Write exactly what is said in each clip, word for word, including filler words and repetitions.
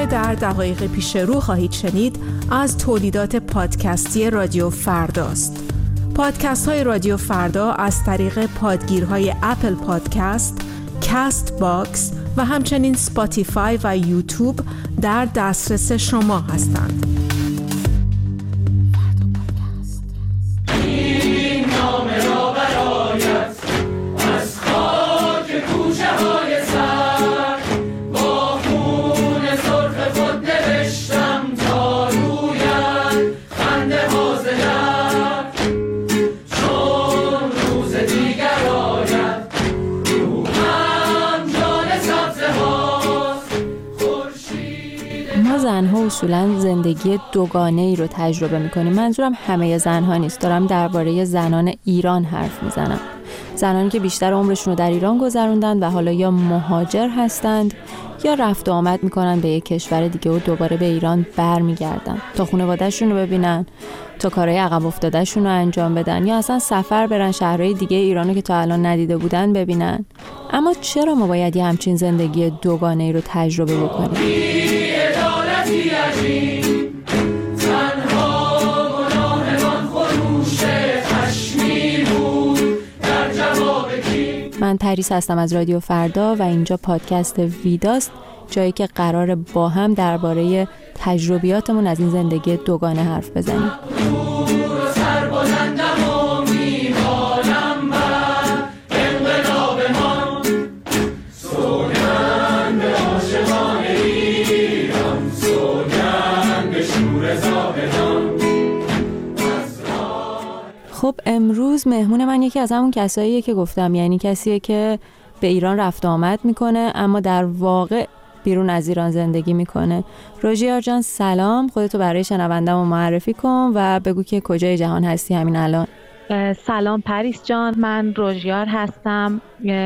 که در دقایق پیش رو خواهید شنید از تولیدات پادکستی رادیو فرداست. پادکست های رادیو فردا از طریق پادگیرهای اپل پادکست، کست باکس و همچنین سپاتیفای و یوتیوب در دسترس شما هستند. زنها اصولاً زندگی دوگانه ای رو تجربه میکنیم. منظورم همه زنها نیست، دارم درباره زنان ایران حرف میزنم. زنانی که بیشتر عمرشون رو در ایران گذروندن و حالا یا مهاجر هستند یا رفت و آمد میکنن به یک کشور دیگه و دوباره به ایران برمیگردن تا خانواده‌شون رو ببینن، تا کارهای عقب افتاده‌شون رو انجام بدن یا اصلا سفر برن شهرهای دیگه ایرانو که تا الان ندیده بودن ببینن. اما چرا ما باید یه همچین زندگی دوگانه ای رو تجربه بکنیم؟ من پریس هستم از رادیو فردا و اینجا پادکست ویداست، جایی که قراره با هم درباره تجربیاتمون از این زندگی دوگانه حرف بزنیم. خب امروز مهمون من یکی از همون کساییه که گفتم، یعنی کسیه که به ایران رفت آمد میکنه اما در واقع بیرون از ایران زندگی میکنه. روژیار جان سلام، خودتو برای شنونده‌مون معرفی کن و بگو که کجای جهان هستی همین الان. سلام پریس جان، من روژیار هستم.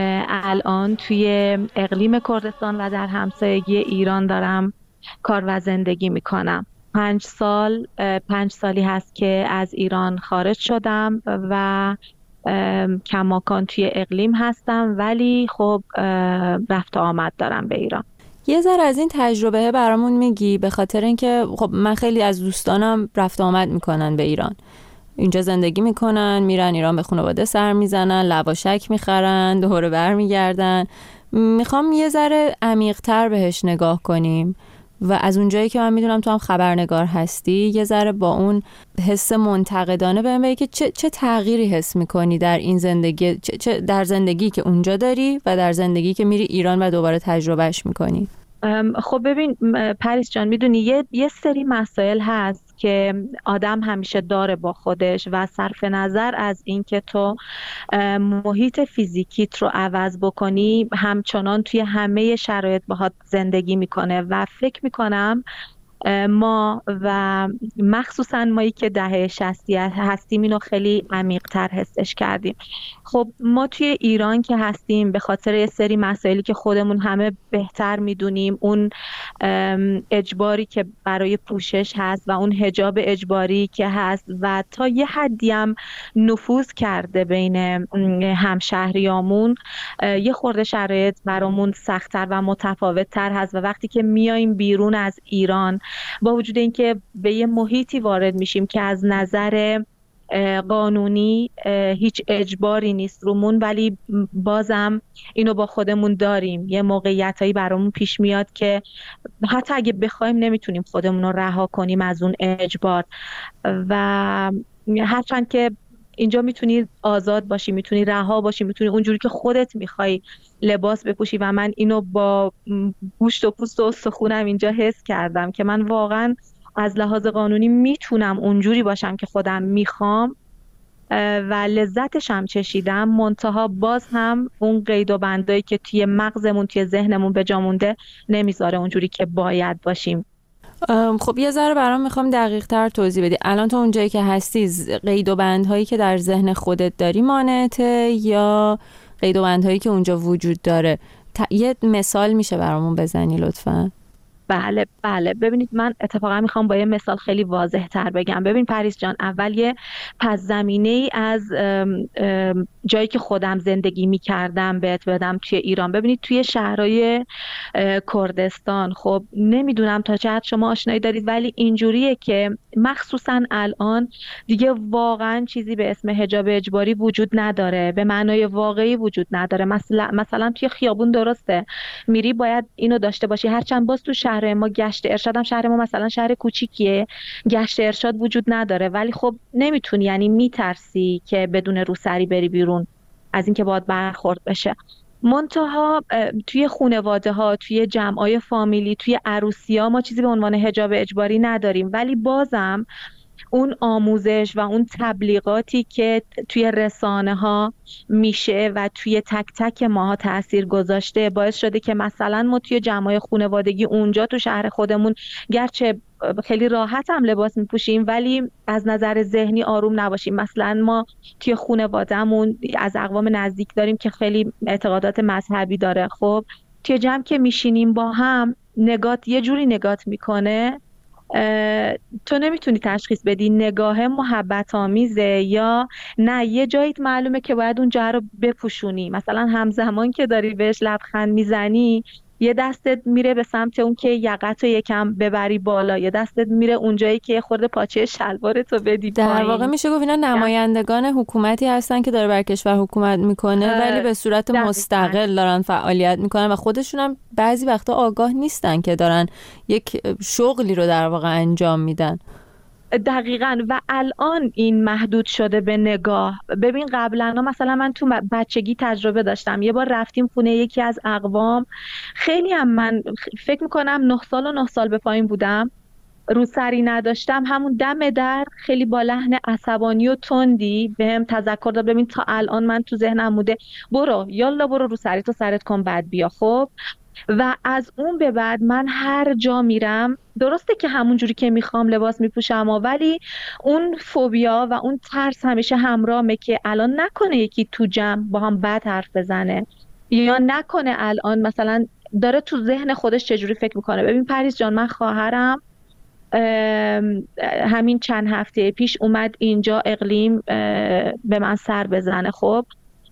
الان توی اقلیم کردستان و در همسایگی ایران دارم کار و زندگی میکنم. پنج سال پنج سالی هست که از ایران خارج شدم و کماکان توی اقلیم هستم، ولی خب رفت آمد دارم به ایران. یه ذره از این تجربه برامون میگی؟ به خاطر اینکه خب من خیلی از دوستانم رفت آمد میکنن به ایران، اینجا زندگی میکنن، میرن ایران به خانواده سر میزنن، لواشک میخرن، دوباره برمیگردن. میخوام یه ذره عمیق‌تر بهش نگاه کنیم و از اونجایی که من میدونم تو هم خبرنگار هستی یه ذره با اون حس منتقدانه بهم بگی که چه چه تغییری حس میکنی در این زندگی، چه, چه در زندگی که اونجا داری و در زندگی که میری ایران و دوباره تجربهش میکنی. خب ببین پریس جان، میدونی یه یه سری مسائل هست که آدم همیشه داره با خودش و صرف نظر از این که تو محیط فیزیکیت رو عوض بکنی همچنان توی همه شرایط باهات زندگی میکنه و فکر میکنم ما و مخصوصا مایی که دهه شصتی هستیم اینو خیلی عمیق‌تر حسش کردیم. خب ما توی ایران که هستیم به خاطر یه سری مسائلی که خودمون همه بهتر میدونیم، اون اجباری که برای پوشش هست و اون حجاب اجباری که هست و تا یه حدی هم نفوذ کرده بین همشهریامون، یه خورده شرایط برامون سخت‌تر و متفاوت‌تر هست و وقتی که میایم بیرون از ایران با وجود اینکه به یه محیطی وارد میشیم که از نظر قانونی هیچ اجباری نیست رومون، ولی بازم اینو با خودمون داریم. یه موقعیتایی برامون پیش میاد که حتی اگه بخوایم نمیتونیم خودمون رو رها کنیم از اون اجبار و هرچند که اینجا میتونی آزاد باشی، میتونی رها باشی، میتونی اونجوری که خودت میخوای لباس بپوشی و من اینو با گوشت و پوست و استخونم اینجا حس کردم که من واقعا از لحاظ قانونی میتونم اونجوری باشم که خودم میخوام و لذتش هم چشیدم، منتها باز هم اون قید و بندایی که توی مغزمون توی ذهنمون به جا مونده نمیذاره اونجوری که باید باشیم. خب یه ذره برام میخوام دقیق تر توضیح بدی. الان تو اونجایی که هستی قید و بندهایی که در ذهن خودت داری مانعته یا قید و بندهایی که اونجا وجود داره؟ یه مثال میشه برامون بزنی لطفاً؟ بله بله ببینید، من اتفاقا میخوام با یه مثال خیلی واضح تر بگم. ببین پریس جان، اول یه پس زمینه ای از ام، ام، جایی که خودم زندگی میکردم بهت بدم توی ایران. ببینید توی شهرهای اه، کردستان، خب نمیدونم تا چه حد شما آشنایی دارید، ولی اینجوریه که مخصوصا الان دیگه واقعا چیزی به اسم حجاب اجباری وجود نداره، به معنای واقعی وجود نداره. مثلا مثلا توی خیابون درسته میری باید اینو داشته باشی، هرچند باز تو شهر ما گشت ارشاد هم، شهر ما مثلا شهر کوچیکیه، گشت ارشاد وجود نداره، ولی خب نمیتونی، یعنی میترسی که بدون روسری بری بیرون از اینکه باید برخورد بشه. منتها اه، توی خانواده ها، توی جمعای فامیلی، توی عروسی ها ما چیزی به عنوان حجاب اجباری نداریم، ولی بازم اون آموزش و اون تبلیغاتی که توی رسانه ها میشه و توی تک تک ماها تأثیر گذاشته، باعث شده که مثلا ما توی جمعای خانوادگی اونجا تو شهر خودمون گرچه خیلی راحت هم لباس میپوشیم، ولی از نظر ذهنی آروم نباشیم. مثلا ما توی خانوادهمون از اقوام نزدیک داریم که خیلی اعتقادات مذهبی داره، خب توی جمع که میشینیم با هم، نگات یه جوری نگات میکنه، اه، تو نمیتونی تشخیص بدی نگاه محبت آمیزه یا نه یه جاییت معلومه که باید اون جا رو بپوشونی. مثلا همزمان که داری بهش لبخند میزنی، یه دستت میره به سمت اون که یقت رو یکم ببری بالا، یه دستت میره اونجایی که یه خورده پاچه شلوارتو بدی در پایین. واقع میشه گفت اینا نمایندگان حکومتی هستن که داره بر کشور حکومت میکنه، ولی به صورت دقیقاً. مستقل دارن فعالیت میکنن و خودشون هم بعضی وقتا آگاه نیستن که دارن یک شغلی رو در واقع انجام میدن. دقیقاً. و الان این محدود شده به نگاه. ببین قبلا مثلا من تو بچگی تجربه داشتم، یه بار رفتیم خونه یکی از اقوام، خیلی هم من فکر میکنم نه سال و نه سال به پایین بودم، روسری نداشتم، همون دم در خیلی با لحن عصبانی و تندی بهم تذکر داد. ببین تا الان من تو ذهنم موده، برو یالا برو روسری تو سرت کن بعد بیا. خب و از اون به بعد من هر جا میرم، درسته که همون جوری که میخوام لباس میپوشم، ولی اون فوبیا و اون ترس همیشه همراهمه که الان نکنه یکی تو جمع با هم بد حرف بزنه، یا نکنه الان مثلا داره تو ذهن خودش چجوری فکر میکنه. ببین پریس جان، من خواهرم ام، همین چند هفته پیش اومد اینجا اقلیم اه، به من سر بزنه. خب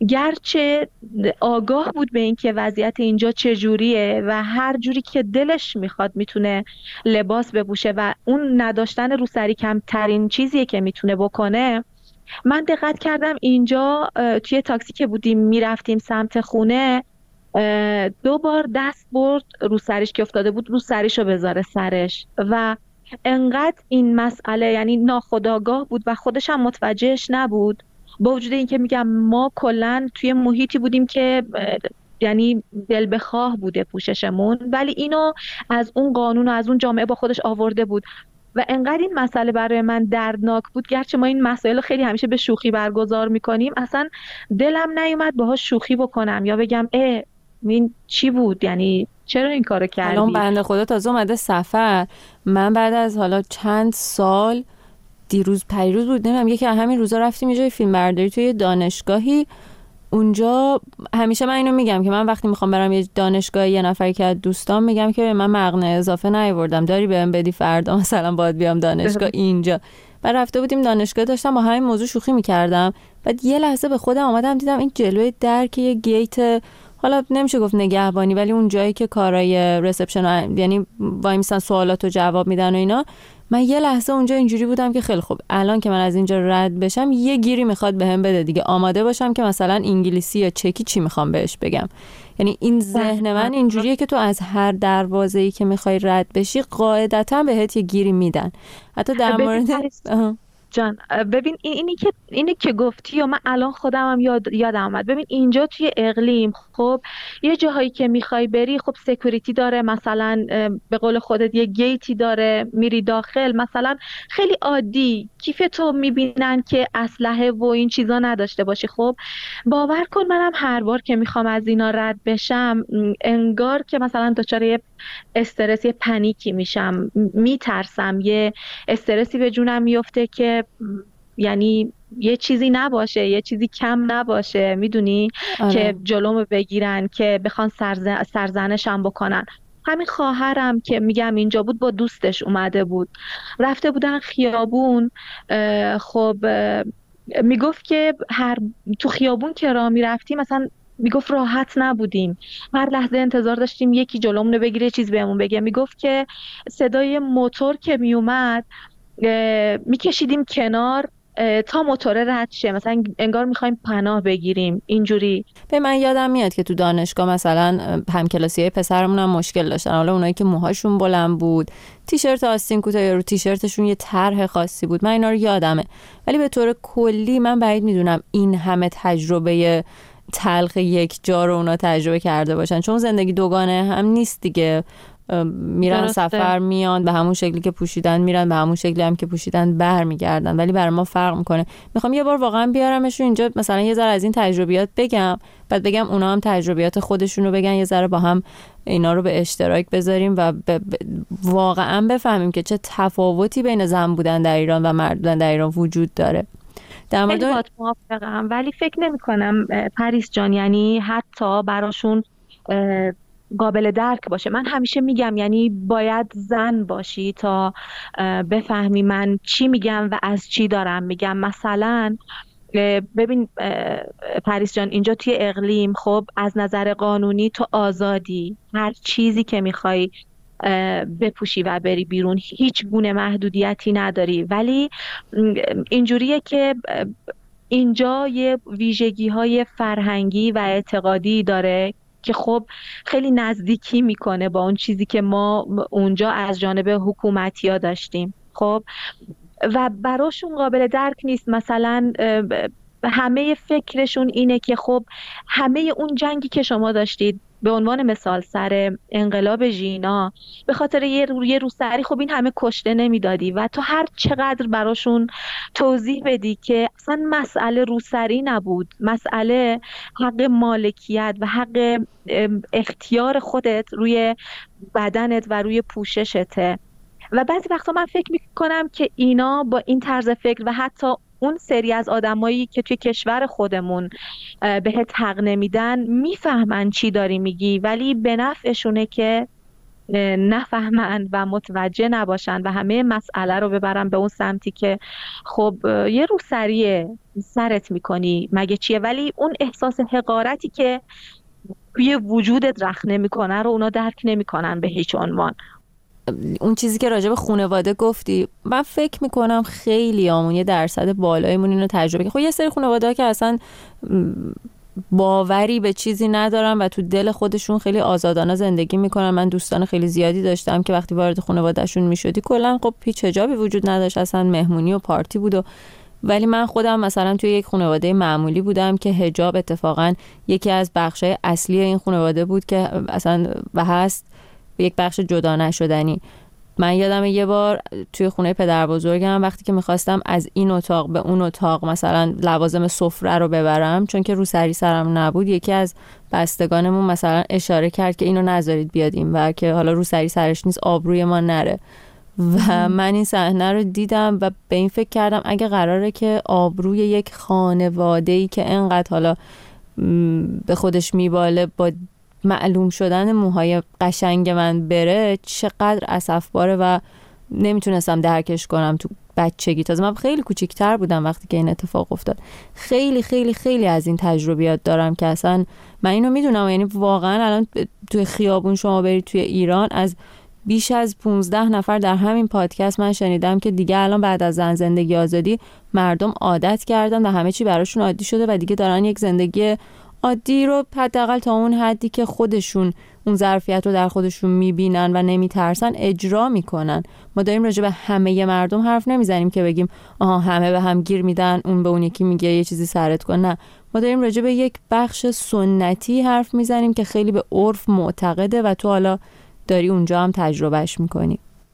گرچه آگاه بود به این که وضعیت اینجا چجوریه و هر جوری که دلش میخواد میتونه لباس بپوشه و اون نداشتن روسری کمترین چیزیه که میتونه بکنه، من دقت کردم اینجا اه، توی تاکسی که بودیم میرفتیم سمت خونه، اه، دو بار دست برد روسریش که افتاده بود روسریشو بذاره سرش. و انقدر این مسئله یعنی ناخودآگاه بود و خودش هم متوجهش نبود، با وجود اینکه میگم ما کلا توی محیطی بودیم که اه، یعنی دل بخواه بوده پوششمون، ولی اینو از اون قانون و از اون جامعه با خودش آورده بود. و انقدر این مسئله برای من دردناک بود، گرچه ما این مسائل رو خیلی همیشه به شوخی برگزار میکنیم، اصلا دلم نیومد باهاش شوخی بکنم یا بگم اه این چی بود، یعنی چرا این کارو کردی. الان بنده خدا تازه اومده سفر، من بعد از حالا چند سال، دیروز پریروز بود نمیدونم، یکی از همین روزا رفتیم یه جای فیلم برداری توی دانشگاهی، اونجا همیشه من اینو میگم که من وقتی میخوام برم یه دانشگاه یه نفری که از دوستان میگم که من مقنعه اضافه نیاوردم، داری بهم بدی فردا مثلا باید بیام دانشگاه اینجا. بعد رفته بودیم دانشگاه، داشتم با همین موضوع شوخی میکردم، بعد یه لحظه به خودم اومدم دیدم این جلوی در که یه گیت، حالا نمیشه گفت نگهبانی، ولی اون جایی که کارای ریسپشن یعنی وای میسن سوالاتو جواب میدن و اینا، من یه لحظه اونجا اینجوری بودم که خیلی خوب الان که من از اینجا رد بشم یه گیری میخواد بهم بده دیگه، آماده باشم که مثلا انگلیسی یا چکی چی میخوام بهش بگم. یعنی این ذهن من اینجوریه که تو از هر دروازه‌ای که میخوای رد بشی قاعدتا بهت یه گیری میدن. حتی در مورد جان ببین این اینی که اینی که گفتی و من الان خودم هم یاد یادم اومد. ببین اینجا توی اقلیم، خب یه جاهایی که میخوای بری، خب سکیوریتی داره، مثلا به قول خودت یه گیتی داره، میری داخل مثلا خیلی عادی کیف تو میبینن که اسلحه و این چیزا نداشته باشی. خب باور کن منم هر بار که میخوام از اینا رد بشم انگار که مثلا دچار یه استرس، یه پنیکی میشم، میترسم یه استرسی به جونم میفته که یعنی یه چیزی نباشه، یه چیزی کم نباشه، میدونی؟ آره. که جلومو بگیرن، که بخوان سرزن... سرزنشم بکنن. همین خواهرم که میگم اینجا بود با دوستش اومده بود، رفته بودن خیابون. خب میگفت که هر تو خیابون که راه میرفتیم مثلا میگفت راحت نبودیم، هر لحظه انتظار داشتیم یکی جلومون رو بگیره چیز بهمون بگه. میگفت که صدای موتور که میومد میکشیدیم کنار تا موتور رد شه، مثلا انگار میخوایم پناه بگیریم اینجوری. به من یادم میاد که تو دانشگاه مثلا همکلاسیای پسرمون هم مشکل داشتن، حالا اونایی که موهاشون بلند بود، تیشرت آستین کوتاه یا رو تیشرتشون یه طرح خاصی بود، من اینا رو یادمه. ولی به طور کلی من بعید میدونم این همه تجربه تلخ یک جا رو اونا تجربه کرده باشن، چون زندگی دوگانه هم نیست دیگه. میرن درسته. سفر میان به همون شکلی که پوشیدن میرن، به همون شکلی هم که پوشیدن برمیگردن، ولی برای ما فرق میکنه. میخوام یه بار واقعا بیارمشون اینجا، مثلا یه ذره از این تجربیات بگم، بعد بگم اونا هم تجربیات خودشون رو بگن، یه ذره با هم اینا رو به اشتراک بذاریم و ب... ب... واقعا بفهمیم که چه تفاوتی بین زن بودن در ایران و مرد بودن در ایران وجود داره. در مورد موافقم، ولی فکر نمی کنم پریس جان یعنی حتی براشون قابل درک باشه. من همیشه میگم یعنی باید زن باشی تا بفهمی من چی میگم و از چی دارم میگم. مثلا ببین پریس جان، اینجا توی اقلیم خب از نظر قانونی تو آزادی، هر چیزی که میخوای بپوشی و بری بیرون، هیچ گونه محدودیتی نداری. ولی اینجوریه که اینجا یه ویژگی های فرهنگی و اعتقادی داره که خب خیلی نزدیکی میکنه با اون چیزی که ما اونجا از جانب حکومتی ها داشتیم. خب و براشون قابل درک نیست. مثلا همه فکرشون اینه که خب همه اون جنگی که شما داشتید، به عنوان مثال سر انقلاب ژینا، به خاطر یه روی روسری خب این همه کشته نمیدادی و تو هر چقدر براشون توضیح بدی که اصلا مسئله روسری نبود، مسئله حق مالکیت و حق اختیار خودت روی بدنت و روی پوششته. و بعضی وقتا من فکر میکنم که اینا با این طرز فکر و حتی اون سری از آدمایی که توی کشور خودمون بهت حق نمیدن میفهمن چی داری میگی، ولی به نفعشونه که نفهمن و متوجه نباشن و همه مسئله رو ببرن به اون سمتی که خب یه روسریه سرت میکنی مگه چیه، ولی اون احساس حقارتی که توی وجودت رخنه میکنه رو اونا درک نمیکنن به هیچ عنوان. اون چیزی که راجع به خانواده گفتی، من فکر میکنم خیلی همون یه درصد بالایمون اینو تجربه که خب یه سری خانواده ها که اصلا باوری به چیزی ندارن و تو دل خودشون خیلی آزادانه زندگی میکنن. من دوستان خیلی زیادی داشتم که وقتی وارد خانوادهشون میشدی کلا خب هیچ حجابی وجود نداشت، اصلا مهمونی و پارتی بود و ولی من خودم مثلا توی یک خانواده معمولی بودم که حجاب اتفاقا یکی از بخشای اصلی این خانواده بود که اصلا و هست یک بخش جدا نشدنی. من یادم یه بار توی خونه پدر بزرگم وقتی که میخواستم از این اتاق به اون اتاق مثلا لوازم سفره رو ببرم، چون که روسری سرم نبود، یکی از بستگانمون مثلا اشاره کرد که اینو نذارید بیاد این ور که حالا روسری سرش نیست آبروی ما نره. و من این صحنه رو دیدم و به این فکر کردم اگه قراره که آبروی یک خانواده‌ای که انقدر حالا به خودش میباله با معلوم شدن موهای قشنگ من بره، چقدر اسفباره و نمیتونستم درکش کنم تو بچگی. تازه من خیلی کوچیک‌تر بودم وقتی که این اتفاق افتاد. خیلی خیلی خیلی از این تجربیات دارم که اصلا من اینو میدونم، یعنی واقعا الان توی خیابون شما برید توی ایران، از بیش از پونزده نفر در همین پادکست من شنیدم که دیگه الان بعد از زن زندگی آزادی مردم عادت کردن و همه چی براشون عادی شده و دیگه دارن یک زندگی عادی رو حداقل تا اون حدی که خودشون اون ظرفیت رو در خودشون میبینن و نمیترسن اجرا میکنن. ما داریم راجع به همه مردم حرف نمیزنیم که بگیم آها همه به هم گیر میدن، اون به اون یکی میگه یه چیزی سرت کن. نه، ما داریم راجع به یک بخش سنتی حرف میزنیم که خیلی به عرف معتقده و تو حالا داری اونجا هم تجربهش میکنی.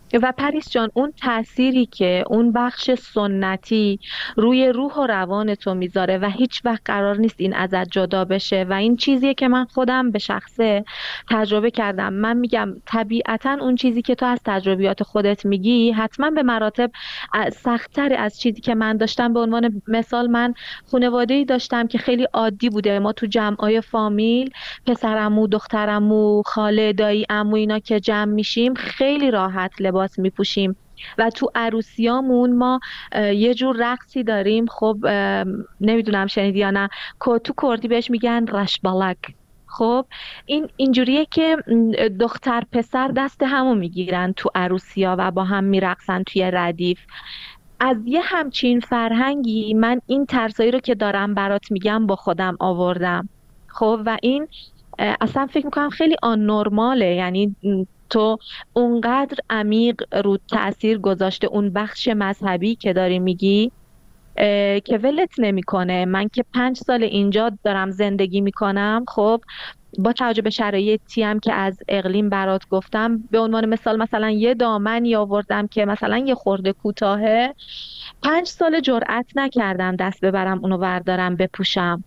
و پریس جان اون تأثیری که اون بخش سنتی روی روح و روان تو میذاره و هیچ وقت قرار نیست این ازت جدا بشه و این چیزیه که من خودم به شخصه تجربه کردم. من میگم طبیعتا اون چیزی که تو از تجربیات خودت میگی حتما به مراتب سخت‌تر از چیزی که من داشتم. به عنوان مثال من خانواده‌ای داشتم که خیلی عادی بوده، ما تو جمعای فامیل پسرعمو، دخترعمو، خاله، دایی، عمو اینا که جمع میشیم خیلی راحت لباس میپوشیم و تو عروسیامون ما یه جور رقصی داریم، خب نمیدونم شنیدی یا نه، تو کردی بهش میگن رشبالک. خب این اینجوریه که دختر پسر دست همو میگیرن تو عروسیا و با هم میرقصن توی ردیف. از یه همچین فرهنگی من این ترسایی رو که دارم برات میگم با خودم آوردم. خب و این اصلا فکر میکنم خیلی آن نرماله، یعنی تو اونقدر عمیق رو تأثیر گذاشته اون بخش مذهبی که داری میگی که ولت نمیکنه. من که پنج سال اینجا دارم زندگی میکنم، خب با توجه به شرایطی هم که از اقلیم برات گفتم، به عنوان مثال مثلا یه دامنی آوردم که مثلا یه خورده کوتاهه، پنج سال جرئت نکردم دست ببرم اونو وردارم بپوشم،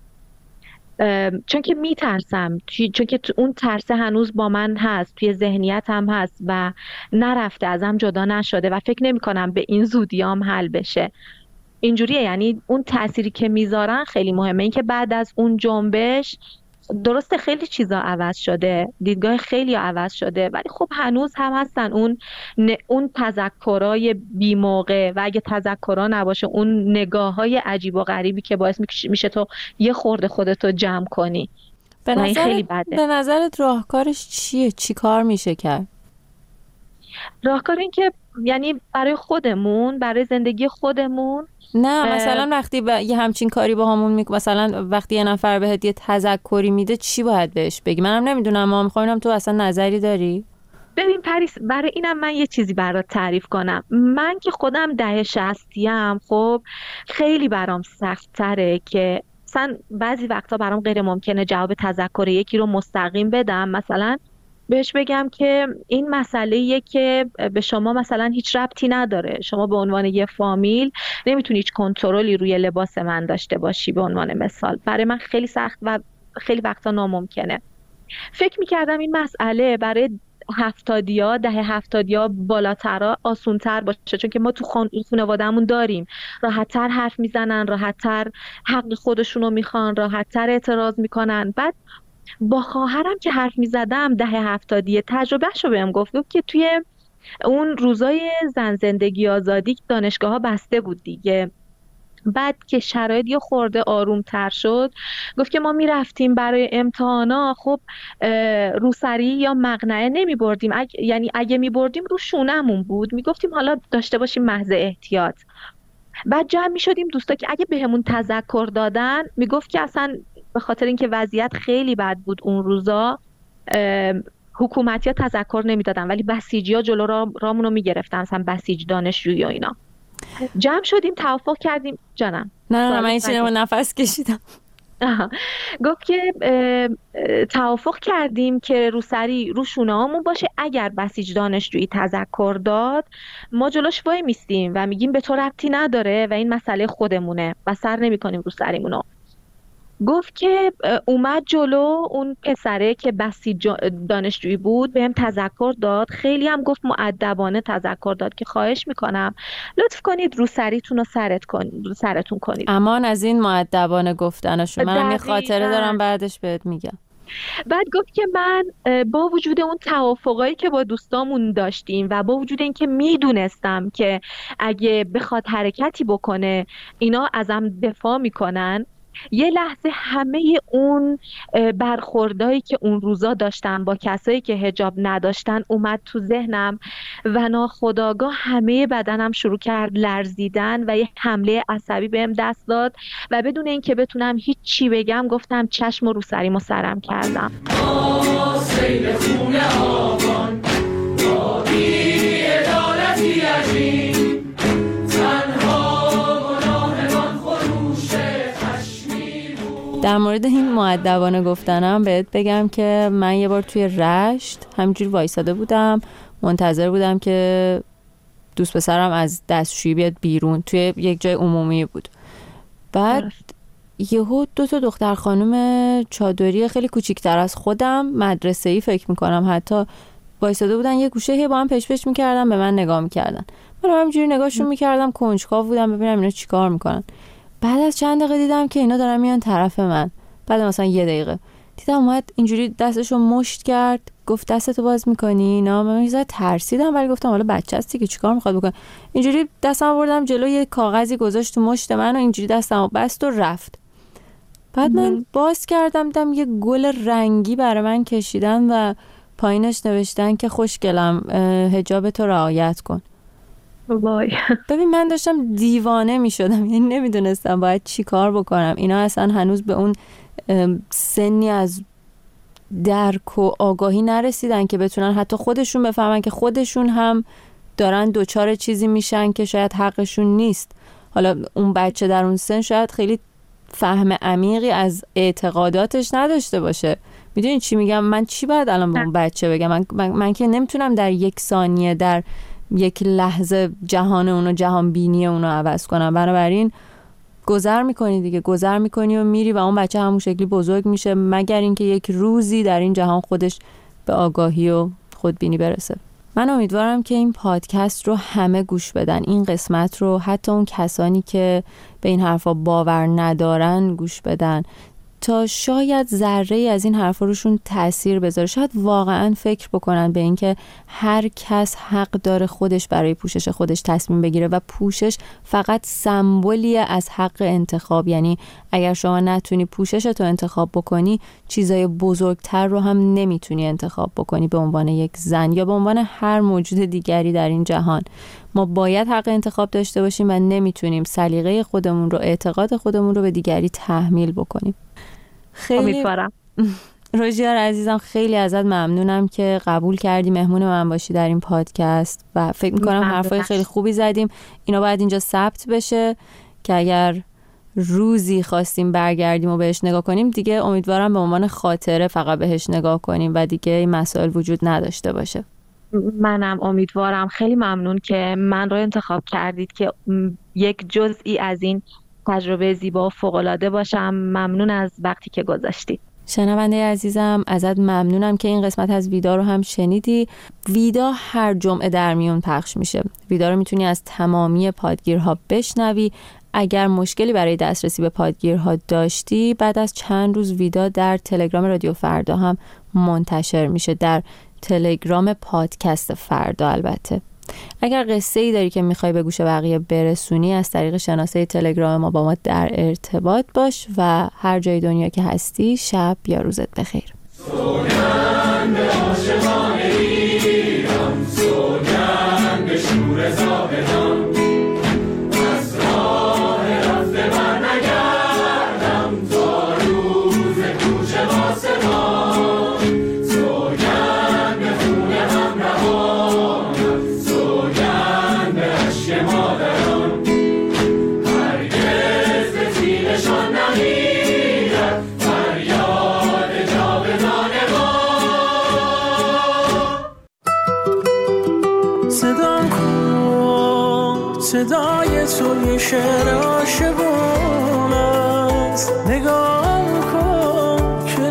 چون که میترسم، چون که اون ترس هنوز با من هست، توی ذهنیتم هست و نرفته، ازم جدا نشده و فکر نمی کنم به این زودیام حل بشه. اینجوریه، یعنی اون تأثیری که میذارن خیلی مهمه. این که بعد از اون جنبش درسته خیلی چیزا عوض شده، دیدگاه خیلی عوض شده، ولی خب هنوز هم هستن اون اون تذکرای بی موقع و اگه تذکرها نباشه اون نگاه‌های عجیب و غریبی که باعث میشه تو یه خورده خودتو جمع کنی. به نظرت خیلی بده. به نظرت راهکارش چیه؟ چی کار میشه کرد؟ راهکار این که یعنی برای خودمون، برای زندگی خودمون، نه مثلا وقتی با یه همچین کاری با همون میکنه، مثلا وقتی یه نفر بهت یه تذکری میده چی باید بهش بگی؟ منم نمیدونم، ما میخوام تو اصلا نظری داری؟ ببین پریس، برای اینم من یه چیزی برات تعریف کنم. من که خودم ده شصتیم، خب خیلی برام سخت تره که مثلا بعضی وقتا برام غیر ممکنه جواب تذکر یکی رو مستقیم بدم، مثلا بهش بگم که این مسئله‌ایه که به شما مثلا هیچ ربطی نداره، شما به عنوان یه فامیل نمیتونی هیچ کنترلی روی لباس من داشته باشی، به عنوان مثال. برای من خیلی سخت و خیلی وقتا ناممکنه. فکر میکردم این مسئله برای هفتادیا، ده هفتادیا بالاترها آسونتر باشه، چون که ما تو خانواده‌مون داریم، راحت‌تر حرف میزنن، راحت‌تر حق خودشونو میخوان، راحت‌تر اعتراض میکنن. بعد با خواهرم که حرف میزدم ده هفتادیه، تجربهشو بهم گفت که توی اون روزای زن زندگی آزادی دانشگاه ها بسته بود دیگه، بعد که شرایط یه خورده آروم تر شد گفت که ما میرفتیم برای امتحانا، خب روسری یا مقنعه نمی بردیم، اگ... یعنی اگه می بردیم رو شونمون بود، می گفتیم حالا داشته باشیم محض احتیاط. بعد جمع می شدیم دوستا که اگه بهمون تذکر دادن، می گفت که اصلا به خاطر اینکه وضعیت خیلی بد بود اون روزا، حکومتی ها تذکر نمیدادن ولی بسیجی ها جلو را رامونو میگرفتن، مثلا بسیج دانشجویی و اینا. جمع شدیم، توافق کردیم. جانم نه نه من این نفس کشیدم. گفت که توافق کردیم که روسری رو شونه هامون باشه، اگر بسیج دانشجویی تذکر داد ما جلوش وای میستیم و میگیم به تو ربطی نداره و این مسئله خودمونه و سر نمی کنیم روسریمونو. گفت که اومد جلو اون پسره که بسیج دانشجویی بود بهم تذکر داد، خیلی هم گفت مؤدبانه تذکر داد که خواهش میکنم لطف کنید روسریتون رو سرت کنید، سرتون کنید. امان از این مؤدبانه گفتنشون، منم یه خاطره دارم بعدش بهت میگم. بعد گفت که من با وجود اون توافقایی که با دوستامون داشتیم و با وجود اینکه میدونستم که اگه بخواد حرکتی بکنه اینا ازم دفاع میکنن، یه لحظه همه اون برخوردایی که اون روزا داشتم با کسایی که حجاب نداشتن اومد تو ذهنم و ناخودآگاه همه بدنم شروع کرد لرزیدن و یه حمله عصبی بهم دست داد و بدون اینکه بتونم هیچ چی بگم گفتم چشم و روسریم و سرم کردم. سیل خونه آبان با بی عدالتی عجیب در مورد این مؤدبانه گفتنم بهت بگم که من یه بار توی رشت همینجوری وایساده بودم منتظر بودم که دوست پسرم از دستشویی بیاد بیرون، توی یک جای عمومی بود. بعد یهو دو تا دختر خانم چادری خیلی کوچیک‌تر از خودم، مدرسه‌ای فکر می‌کنم حتی، وایساده بودن یه گوشه، هی با هم پش پش می‌کردن، به من نگاه می‌کردن. من همینجوری نگاهشون می‌کردم، کنجکاو بودم ببینم اینا چیکار می‌کنن. بعد از چند دقیقه دیدم که اینا دارن میان طرف من. بعد مثلا یه دقیقه دیدم اومد اینجوری دستشو مشت کرد، گفت دستتو باز می‌کنی؟ اینا من یه ذره ترسیدم، ولی گفتم حالا بچه هستی که چیکار می‌خواد بکنه. اینجوری دستم آوردم جلو، یه کاغذی گذاشت تو مشت من و اینجوری دستمو بست و رفت. بعد من باز کردم دیدم یه گل رنگی برای من کشیدن و پایینش نوشتن که خوشگلم حجاب تو رعایت کن. وای. ببین من داشتم دیوانه می شدم، یعنی نمیدونستم باید چی کار بکنم. اینا اصلا هنوز به اون سنی از درک و آگاهی نرسیدن که بتونن حتی خودشون بفهمن که خودشون هم دارن دوچار چیزی میشن که شاید حقشون نیست. حالا اون بچه در اون سن شاید خیلی فهم عمیقی از اعتقاداتش نداشته باشه. میدونی چی میگم؟ من چی باید الان به اون بچه بگم؟ من, من, من که نمیتونم در یک ثانیه، در یک لحظه جهان اونو، جهان بینی اونو عوض کنم. بنابراین گذر میکنی دیگه، گذر میکنی و میری و اون بچه همون شکلی بزرگ میشه، مگر اینکه یک روزی در این جهان خودش به آگاهی و خودبینی برسه. من امیدوارم که این پادکست رو همه گوش بدن، این قسمت رو حتی اون کسانی که به این حرفا باور ندارن گوش بدن، تا شاید ذره از این حرفا روشون تأثیر بذاره. شاید واقعا فکر بکنن به این که هر کس حق داره خودش برای پوشش خودش تصمیم بگیره و پوشش فقط سمبولیه از حق انتخاب. یعنی اگر شما نتونی پوششتو انتخاب بکنی، چیزای بزرگتر رو هم نمیتونی انتخاب بکنی به عنوان یک زن یا به عنوان هر موجود دیگری در این جهان. ما باید حق انتخاب داشته باشیم و نمیتونیم سلیقه خودمون رو، اعتقاد خودمون رو به دیگری تحمیل بکنیم. خیلی امیدوارم. روژیار عزیزم خیلی ازت ممنونم که قبول کردی مهمون من باشی در این پادکست و فکر میکنم حرفای خیلی خوبی زدیم. اینا باید اینجا ثبت بشه که اگر روزی خواستیم برگردیم و بهش نگاه کنیم، دیگه امیدوارم به عنوان خاطره فقط بهش نگاه کنیم و دیگه این مسائل وجود نداشته باشه. منم امیدوارم. خیلی ممنون که من رو انتخاب کردید که یک جزئی از این تجربه زیبا و فوق‌العاده باشم. ممنون از وقتی که گذاشتید. شنونده عزیزم ازت ممنونم که این قسمت از ویدا رو هم شنیدی. ویدا هر جمعه در میون پخش میشه. ویدا رو میتونی از تمامی پادگیرها بشنوی. اگر مشکلی برای دسترسی به پادگیرها داشتی، بعد از چند روز ویدا در تلگرام رادیو فردا هم منتشر میشه، در تلگرام پادکست فردا. البته اگر قصه ای داری که میخوای به گوش بقیه برسونی، از طریق شناسه تلگرام ما با ما در ارتباط باش و هر جای دنیا که هستی شب یا روزت بخیر. سوگند به عاشقان ایران، سوگند به شور زاهدان، از راه رفته برنگردم تا روز کوچه واسمان. سوگند به خون همراهانم، سوگند به عشق مادران، هرگز به تیغشان نمیرد فریاد جاودان ما. صدام کن صدای تو یه شعر عاشقون است، نگاه کن که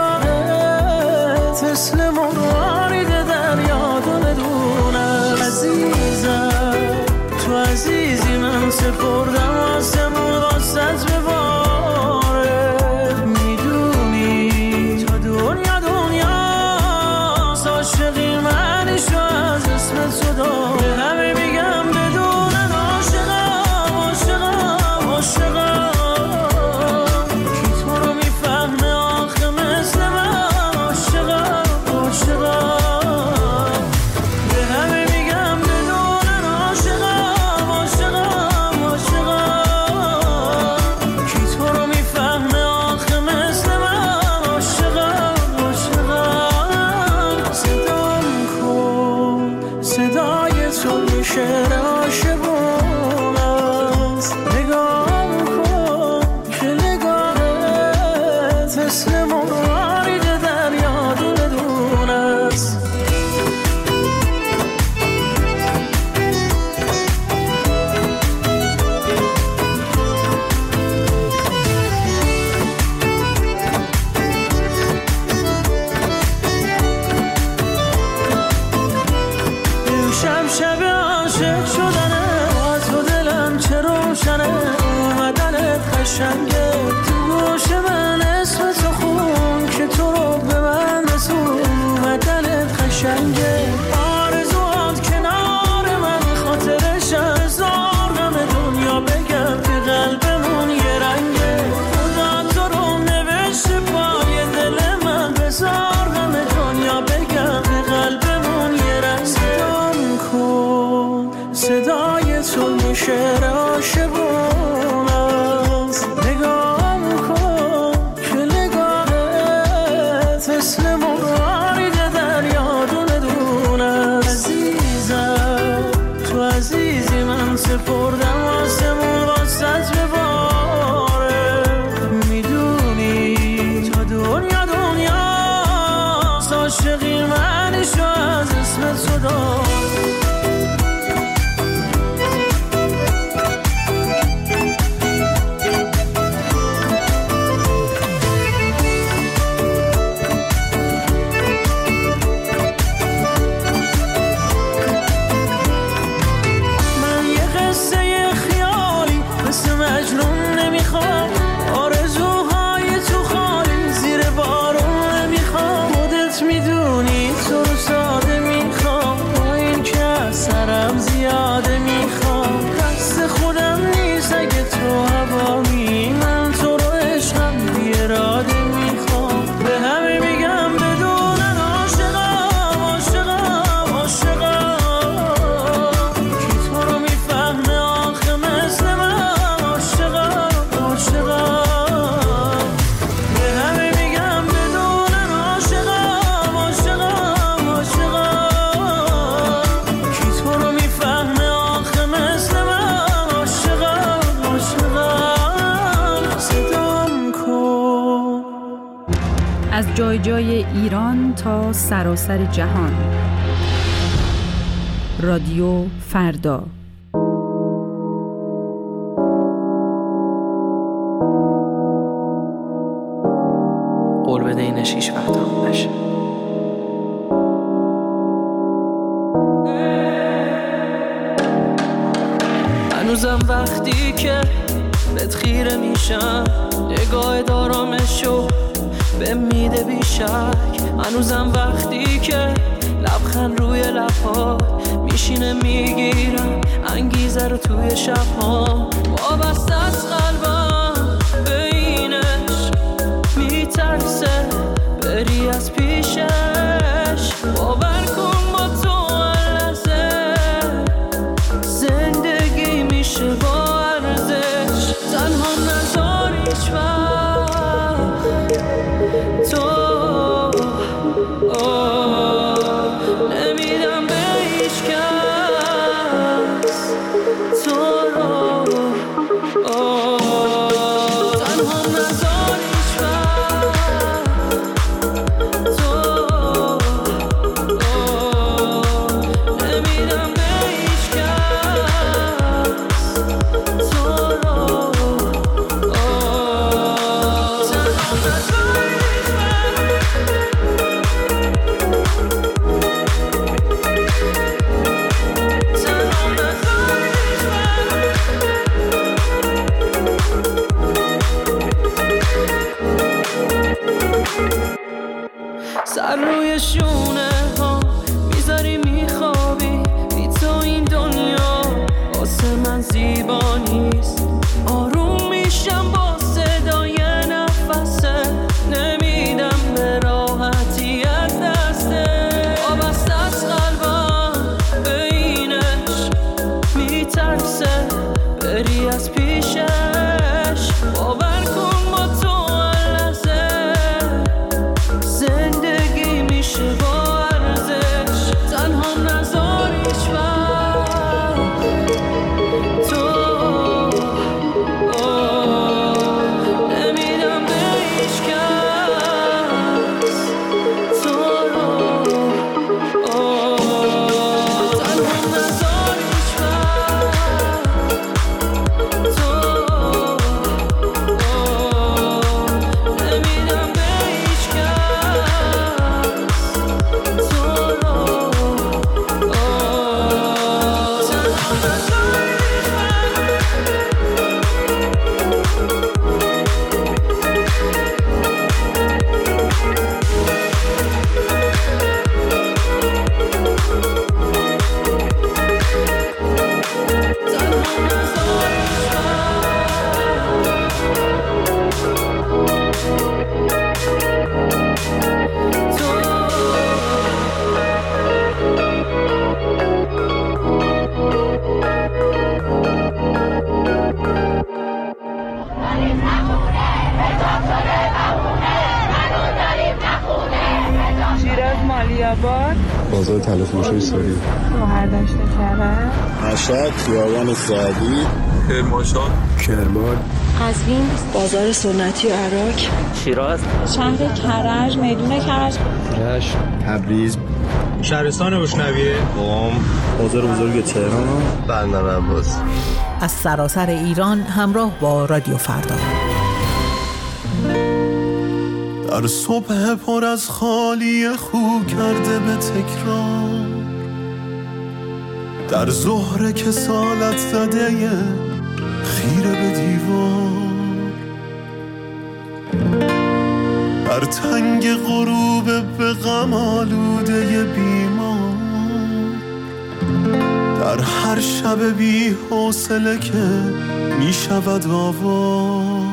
نگاهت مثل مرارید دریا دونه. عزیزم تو عزیزی، من سپردم آسمون راستت بباره. میدونی تا دنیا دنیاست، عاشقی منیشو از اسم تو داره. همه میگم بدونن عاشقم عاشقم عاشقم، کی تو رو میفهمه آخه مثل من. عاشقم عاشقم، به همه میگم بدونن عاشقم عاشقم عاشقم، کی قشنگه تو گوش من اسم تو خون که تو رو به من رسون اومدنت قشنگه آرزوات کنار من خاطرش هزار غم دنیا بگم که قلبمون یه رنگه خدا تو رو نوشته پای دل من بذار غم دنیا بگم که قلبمون یه رنگه صدام کن صدای تو میشه عاشقون است نگام کن که نگاهت مثل مرارید دریا دونه دونه عزیزم تو عزیزی من سپردم آسمون واسط بباره میدونی تا دنیا دنیا عاشقی منشو از اسم تو دار از جای جای ایران تا سراسر جهان. رادیو فردا. قول بده اینش هیچ وقت هم نشه. هنوزم وقتی که بهت خیره میشم نگاه دارامشو به میده بیشک. هنوزم وقتی که لبخند روی لبات میشینه میگیرم انگیزه رو توی شبها وابسته از قلبم به اینش میترسه بری از پیشش. باور کن با تو لحظه زندگی میشه با ارزش. تنها نذار هیچ وقت تو نمیدم به هیچ کس تو رو آزاد تلفروشوی سوری، شهردشت کرج، مشهد، خیابان سعدی، کرمانشاه، کرمان، قزوین، بازار سنتی و عراق، شیراز، شهر کرج، میدون کرج، رشت، تبریز، شهرستان روشنویه، قم، بازار بزرگ تهران، بندر عباس. از سراسر ایران همراه با رادیو فردا. در صبح پر از خالی خو کرده به تکرار، در ظهر کسالت زده خیره به دیوار، در تنگ غروب به غم آلوده بیمار، در هر شب بی حوصله که می شود آوار.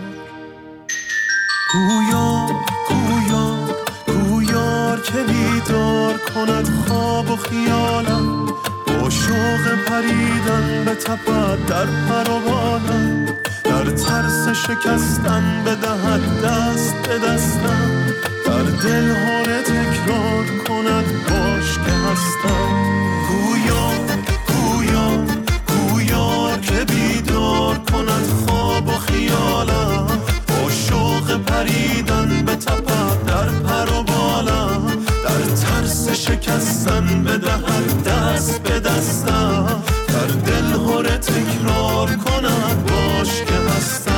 گویا گویا گویار که بیدار کند خواب و خیالم، با شوق پریدن به تپد در پر و بالم، در ترس شکستن بدهد دست به دستم، در دل هره تکرار کند باش که هستم. گویا گویا گویار که بیدار کند خواب و خیالم، با شوق پریدن به تپد در پر و بالم، در ترس شکستن بدهد دست به دستم، در دل هره تکرار کند باش که هستم.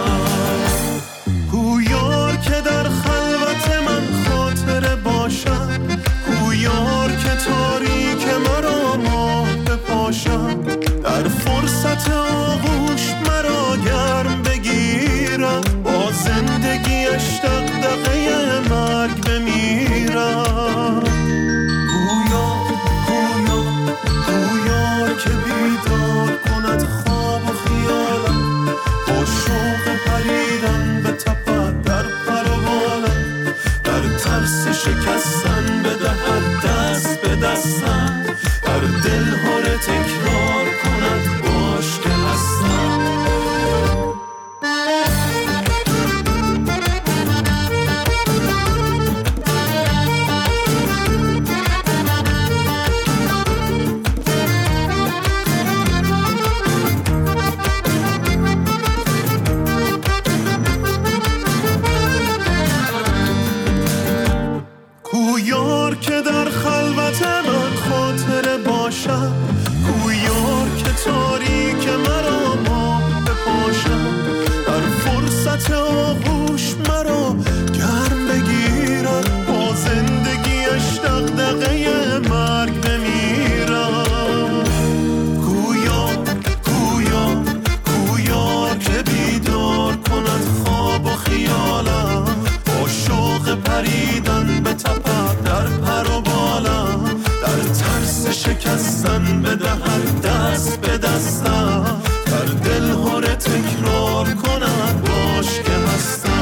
گویار که در خلوت من خاطره باشد، گویار که تاریک مرا ماه بپاشد، در فرصت آغوش مرا گرم بگیرد، با زندگیش دغدغه مرگ بمیرد. گویا گویا گویار که بیدار کند خواب و خیالم، با شوق پریدن به تپد در پر و بالم، در ترس شکستن بدهد دست به دستم، در دل هره تکرار کند باش که هستم. گویار که در خلوت من خاطره باشد، گویار که تاریک مرا ماه بپاشد، در فرصت آغوش مرا گرم بگیرد، با زندگیش دغدغه مرگ بمیرد. گویا گویا گویار که بیدار کند خواب و خیالم، با شوق پریدن به تپد در پر و بالم، در ترس شکستن بدهد دست به دستم، در دل هره تکرار کند باش که هستم.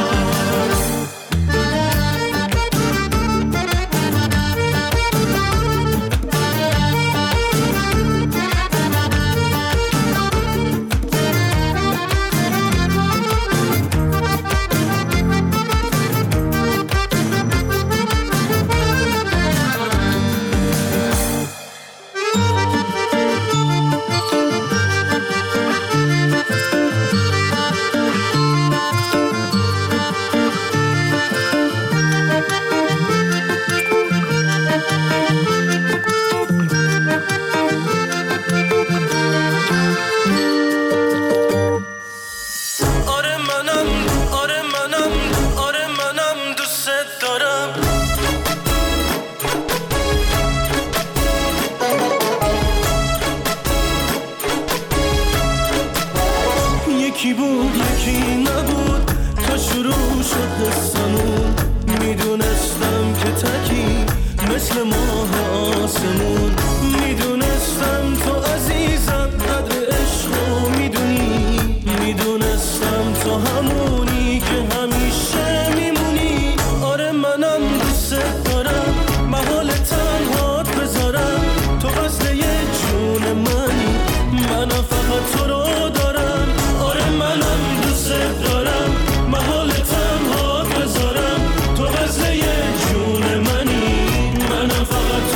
یکی بود یکی نبود تا شروع شد قصه‌مون، میدونستم که تکی مثل ماه آسمون، میدونستم تو عزیزم قدر عشقو میدونی، میدونستم تو همونی که همیشه میمونی. آره منم دوست دارم محال تنهات بذارم، تو وصل یه جون منی، منم فقط تو رو دارم. آره منم دوست دارم محال تنهات بذارم، تو وصل یه جون منی، منم فقط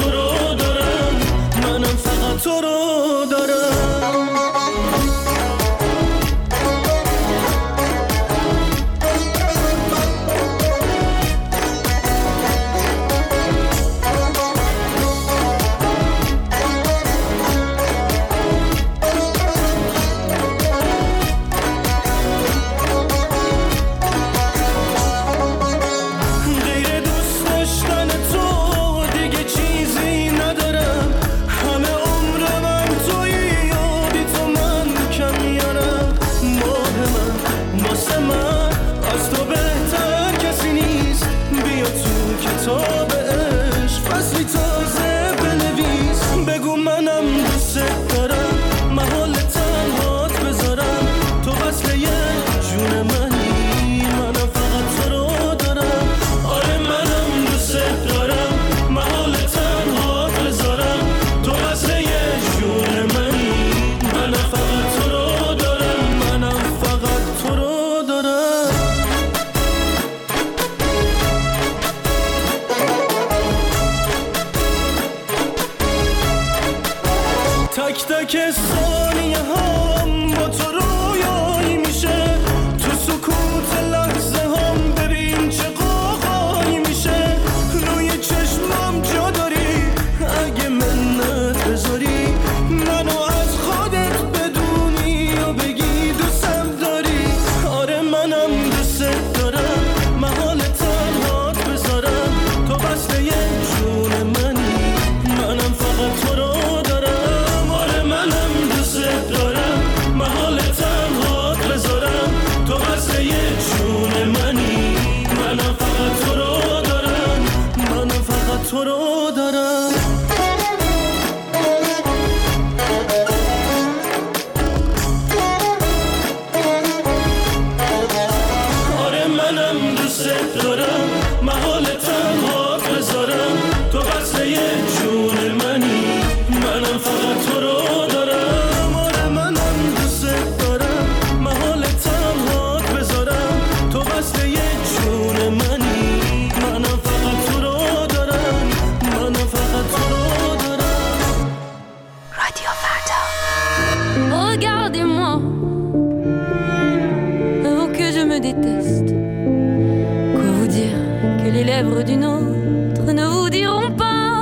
lèvres d'une autre ne vous diront pas.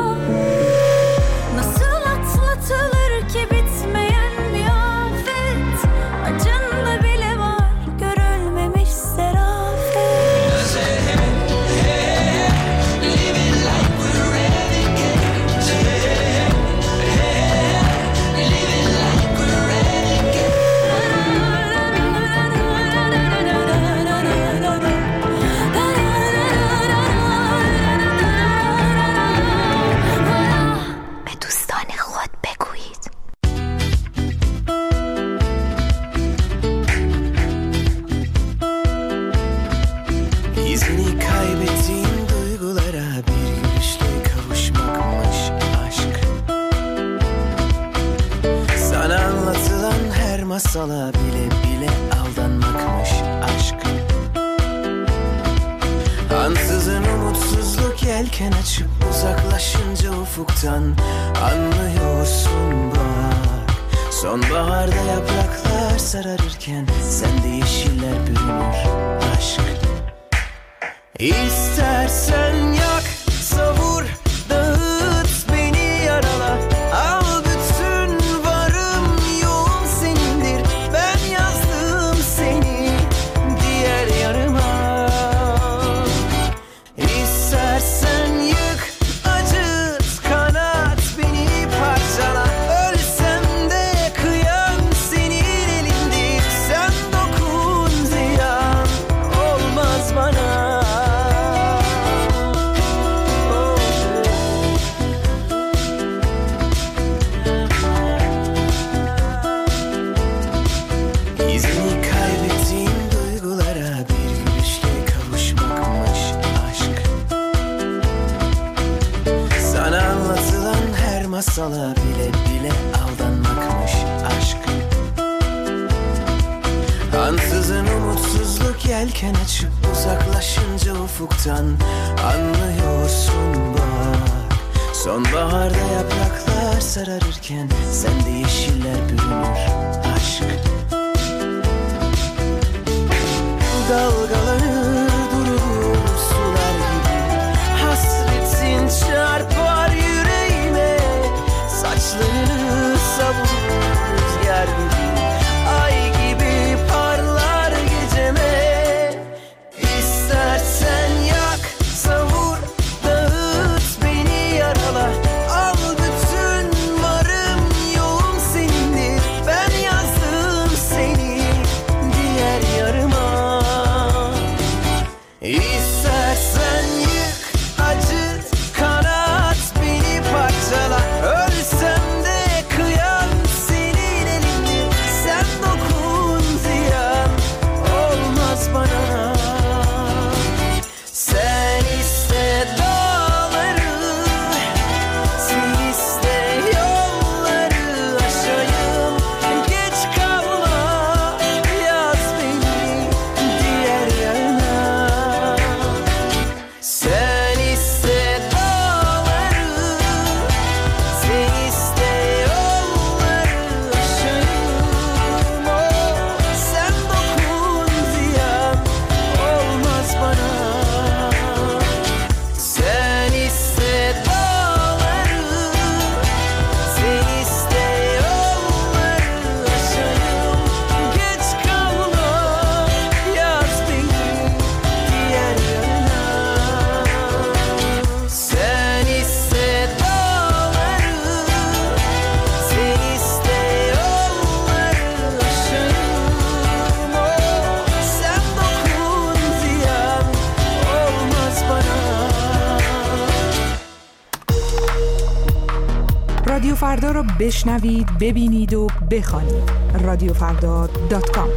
Nasıl atlatılır ki bitmeyen bir afet, acında bile var görülmemiş serafet. Living like we're renegades. Living like we're renegades. به دوستان خود بگویید. İzini kaybettiğin duygulara bir gülüşle kavuşmakmış aşk. Sana anlatılan her masala bile bile aldanmakmış aşk. Ansızın umutsuzluk yelken açıp uzaklaşınca ufuktan anlıyorsun bak. Sonbaharda yapraklar sararırken sende yeşiller bürünür aşk. İstersen yak, savur, dağıt, beni yarala. Al bütün varım yoğum senindir. Ben yazdım seni diğer yarıma. İstersen yık, acıt, kanat, beni parçala. Ölsem de kıyam senin elindir. Sen dokun, ziyan olmaz bana. İzini kaybettiğin duygulara bir gülüşle kavuşmakmış aşk. Sana anlatılan her masala bile bile aldanmakmış aşk. Ansızın umutsuzluk yelken açıp uzaklaşınca ufuktan anlıyorsun bak. Sonbaharda yapraklar sararırken sende yeşiller bürünür aşk. Dalgalanır durur sular gibi, hasretin çarpar yüreğime. Saçlarını savurur rüzgar gibi, ay gibi parlar geceme. İstersen yak, savur, dağıt, beni yarala. Al bütün varım yoğum senindir. Ben yazdım seni diğer yarıma. İstersen yık, acıt, kanat, beni parçala. Ölsem de kıyam senin elindir. Sen dokun, ziyan olmaz bana. Sen iste dağları, sen iste yolları aşayım. Geç kalma, yaz beni diğer yana. Sen iste dağları, sen iste yolları aşayım. Oh, sen dokun, ziyan olmaz bana. Sen iste dağları, sen iste yolları aşayım. Geç kalma, yaz beni diğer yana. Sen iste dağları, sen iste yolları aşayım. Oh, sen dokun, ziyan olmaz bana. رادیو فردا را بشنوید، ببینید و بخوانید. رادیو فردا دات کام.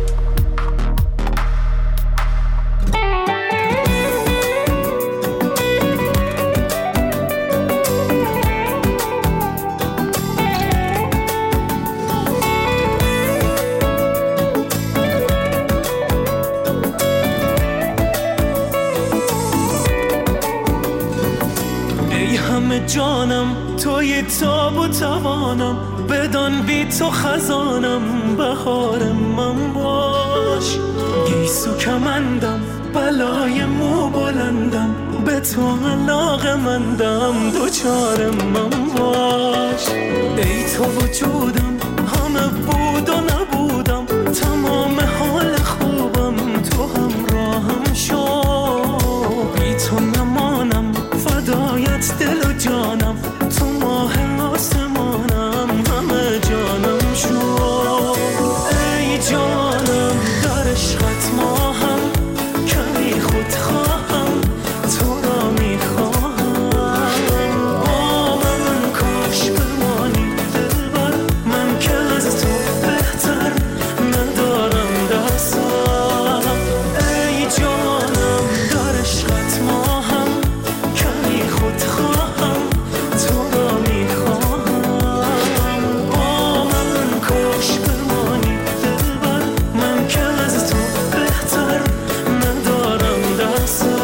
ای همه جانم توی تاب و توانم، بدان بی تو خزانم بهار من باش. گیسو کمندم بلای مو بلندم، به تو علاقه مندم دوچار من باش. ای تو وجودم همه بود و نبودم، تمام حال خوبم تو همراهم شو. بی تو نمانم فدایت دل و جانم، تو ماه آسمانم همه جانم شو. ای جانم در عشقت ماهم، کمی خود خواهم تو را میخواهم. با من کاش بمانی دلبر، من که از تو بهتر ندارم دستم. ای جانم در عشقت ماهم، کمی خود خواهم تو را میخواهم. با من کاش بمانی دلبر، من که از تو بهتر ندارم دستم.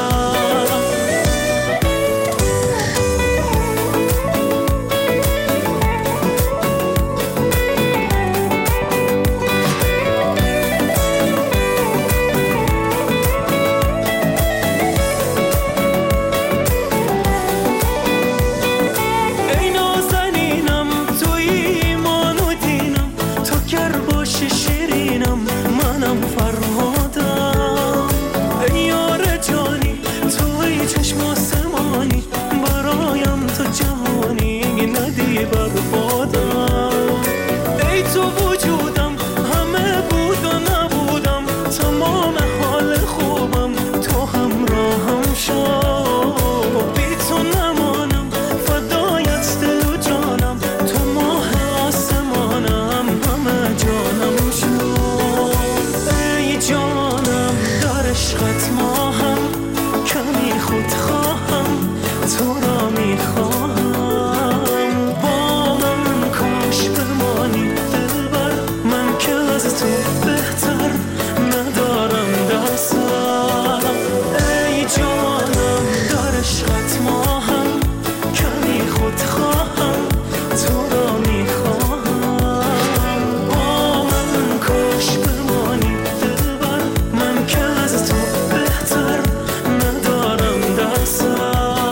ای نازنینم تو ایمان و دینم، تو گر باشی شیرینم منم فرهادم. ای یار جانی توی چشم آسمانی، برایم تو جهانی ندی بربادم. ای تو وجودم همه بود و نبودم، تمام حال خوبم تو همراهم شو. بی تو نمانم فدایت دل و جانم، تو ماه آسمانم همه جانم شو. ای جانم در عشقت ماهم، کمی خود خواهم تو را میخواهم. با من کاش بمانی دلبر، من که از تو بهتر ندارم دستم. ای جانم در عشقت ماهم، کمی خود خواهم تو را میخواهم. با من کاش بمانی دلبر، من که از تو بهتر ندارم دستم.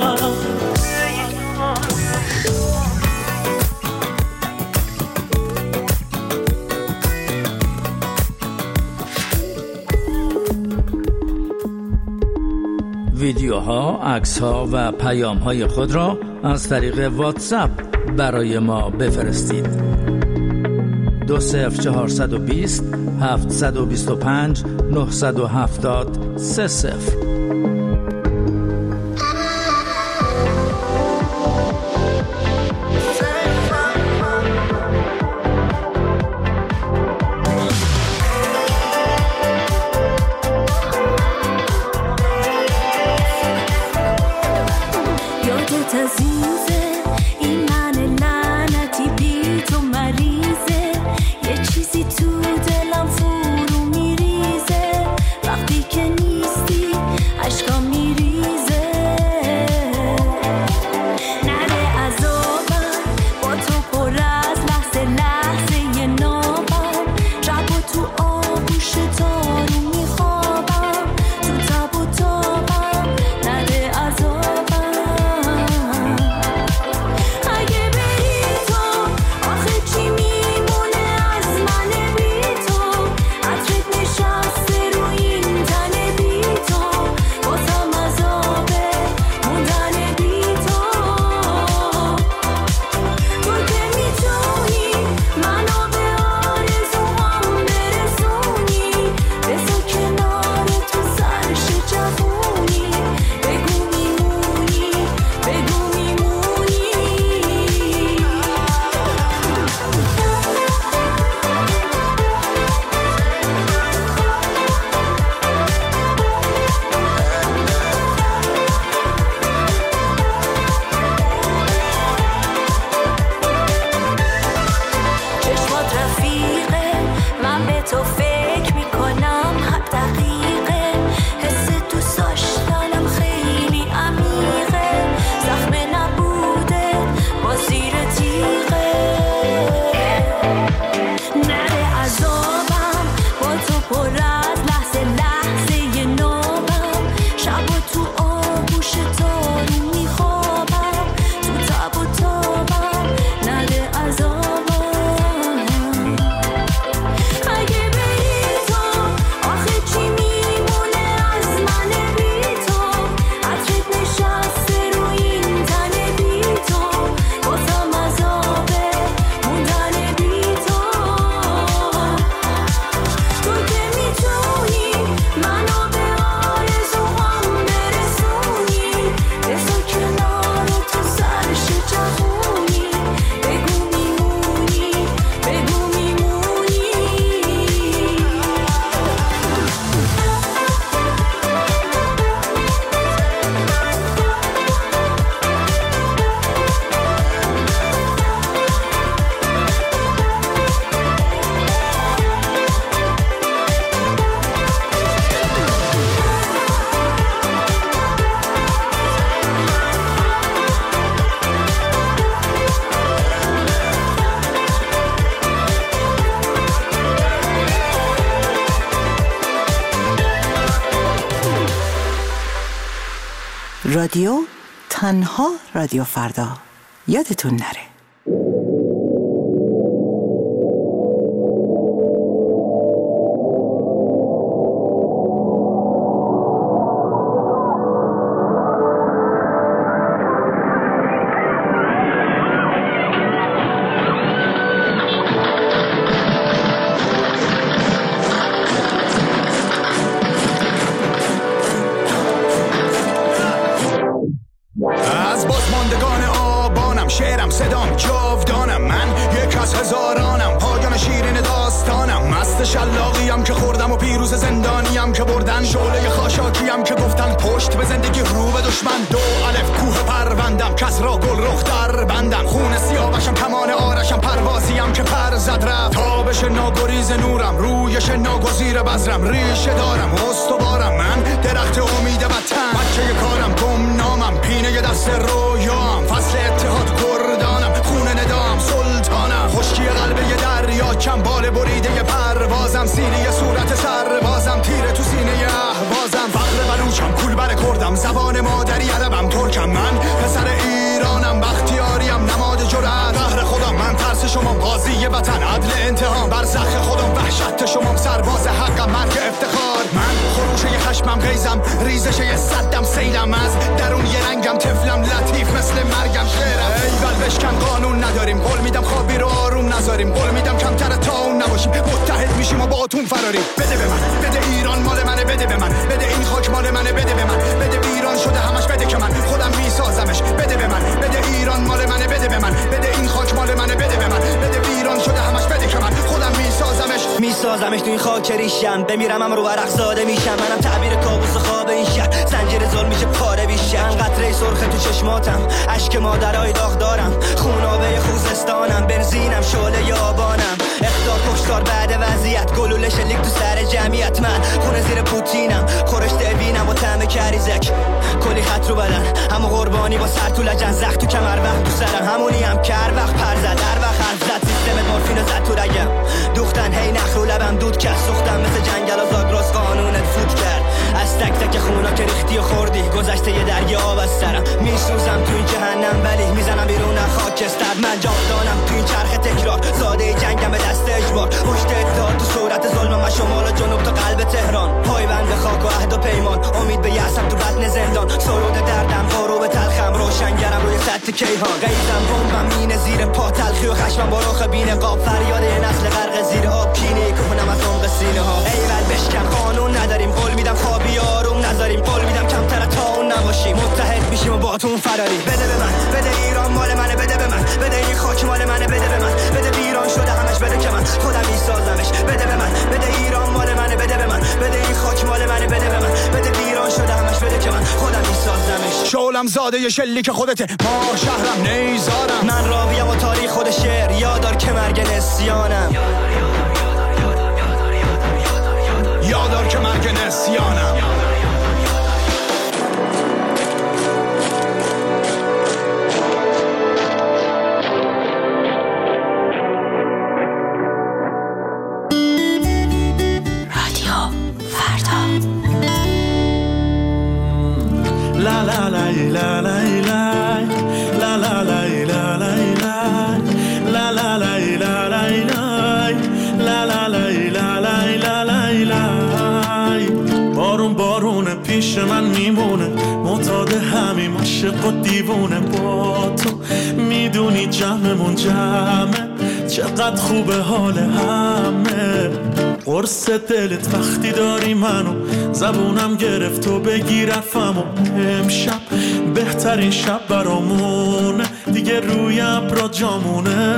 ویدیوها، عکس‌ها و پیام‌های خود را از طریق واتساپ برای ما بفرستید. دو صفر چهارصد و بیست هفتصد و بیست و پنج نهصد و هفتاد سه صفر. یادت عزیزه این من لعنتی بی تو مریضه، یه چیزی تو دلم فرو میریزه. وقتی که نیستی رادیو، تنها رادیو فردا. یادتون نره. شلاقیم که خوردم و پیروز زندانیم که بردن، شعله خاشاکیم که گفتن پشت به زندگی رو به دشمن. دو الف کوه پروندم کس را گل رخ در بندم، خون سیاوشم کمان آرشم پروازیم که پر زد رفت. تابش ناگریز نورم رویش ناگزیر بذرم، ریشه دارم استوارم من درخت امید وطن. بچه کارم گم نامم پینه دست رویام، فصل اتحاد کردانم خون ندام سلطانم. خشکی قلب یه دریا کم بال بریده پروازم، سینه صورت سربازم تیره تو سینه اهوازم. فقر بلوچم کول بر کردم زبان مادری عربم ترکم، من پسر ایرانم بختیاریم نماد جرأت. قهر خودم من ترس شمام قاضی وطن عدل انتقام، برزخ خودم وحشت شمام سرباز حقم مرگ افتخار. من خروش یه خشمم غیزم ریزش یه صدم سیلم، از درون یه رنگم طفلم لطیف مثل مرگم شعرم. ایول بشکن قانون نداریم، قول میدم خوابی رو آروم نذاریم، قول میدم کمتر تا اون نباشیم، متحد میشیم و با اتون فراریم. بده به من بده ایران مال منه، بده به من بده این خاک مال منه، بده به من بده ایران شده همش، بده که من خودم میسازمش. بده به من بده ایران مال منه، بده به من بده این خاک مال منه، بده به من بده ایران شده همش، بده که من خودم میسازمش میسازمش تو این خاک ریشم. بمیرم هم رو ورق زاده میشم، منم تعبیر کابوس خواب این شهر، زنجیر ظلم میشه پاره بیشم. قطره سرخ تو چشماتم، اشک مادرای داغ دارم، خونابه خوزستانم، بنزینم شعله آبانم. اختار کشتار بعد وضعیت، گلوله شلیک تو سر جمعیت. من خونه زیر پوتینم، خورش دوینم و طعم کریزک، کلی خط رو بدن همو قربانی با سر تو لجن، زخ تو کمر وقت تو سرم، همونی هم کر وقت پر زد در وقت حرف زد، سیستم مورفین زد تو رگم. دوختن هی نخ رو لبم دود کرد، سوختم مثل جنگل و زاگرس قانونت فوت کرد. از تک تک خونا که ریختی و خوردی، گذشته یه دریا آب از سرم، میسوزم تو این جهنم ولی میزنم بیرون خاکستر. من جاودانم تو این چرخ تکرار، زاده جنگم به دست اجبار، پشت اتحاد تو صورت ظلمم و شمال و جنوب تا قلب تهران. پایبند به خاک و عهد و پیمان، امید به یأسم تو بطن زندان، سرود دردم بارو به تلخم، روشنگرم روی سطح کیهان. غیزم بمبم مینه زیر پا، تلخی و خشمم با رخ بین قاب، فریاد یه نسل غرق زیر آب، کینه کنم از عمق سینه ها. ایول بشکن قانون نداریم، قول میدم خوابی آروم نذاریم، قول میدم کمتر تا اون نباشیم، متحد میشیم و با تون فراری. بده به من بده ایران مال منه، بده به من بده این خاک مال منه، بده به من بده ایران شده همش، بده که من خودم میسازمش. بده به من بده ایران مال منه، بده به من بده این خاک مال منه، بده به من بده ایران شده همش، بده که من خودم میسازمش. شعلم زاده ی شلیک خودته، ما شهرم نیزارم، من راویم و تاریخ خود شعر، یادار که مرگ نسیانم، یادار که مرگ نسیانم. La la la la la la la la la la la la la la la la la la. بارون بارونه پیش من میمونه، معتاد همین عاشق و دیوونه. با تو میدونی جمعمون جمعه، چقدر خوبه حال همه. قرص دلت وقتی داری منو، زبونم گرفت و بگیر حرفمو. امشب بهترین شب برامونه، دیگه روی ابرا جامونه.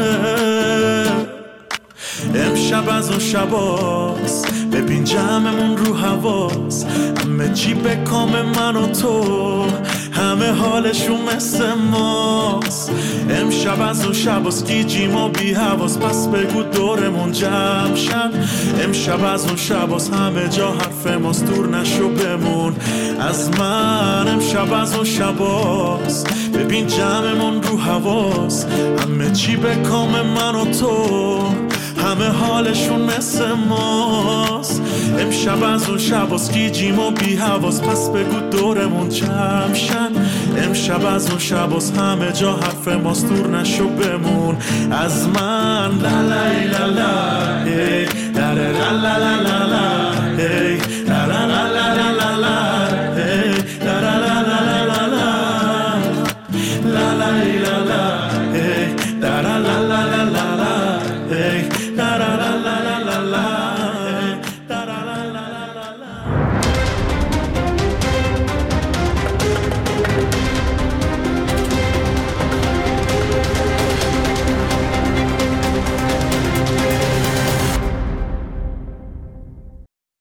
امشب از اون شباست، ببین جمعمون رو حواس، همه چی به کام من و تو، همه حالشون مثل ماست. امشب از اون شباست، گیجیم و بی حواس، پس بگو دورمون جمع شن. امشب از اون شباست، همه جا حرف ماست، دور نشو بمون از من. امشب از اون شباست، ببین جمعمون رو حواس، همه چی به کام من و تو، همه حالشون مثل ماست. امشب امشب از اون شباست گیجیم و بی حواس، پس بگو دورمون جمع شن. امشب از اون شباست همه جا حرف ماست، دور نشو بمون از من. لا لا لا لا لا لا لا لا لا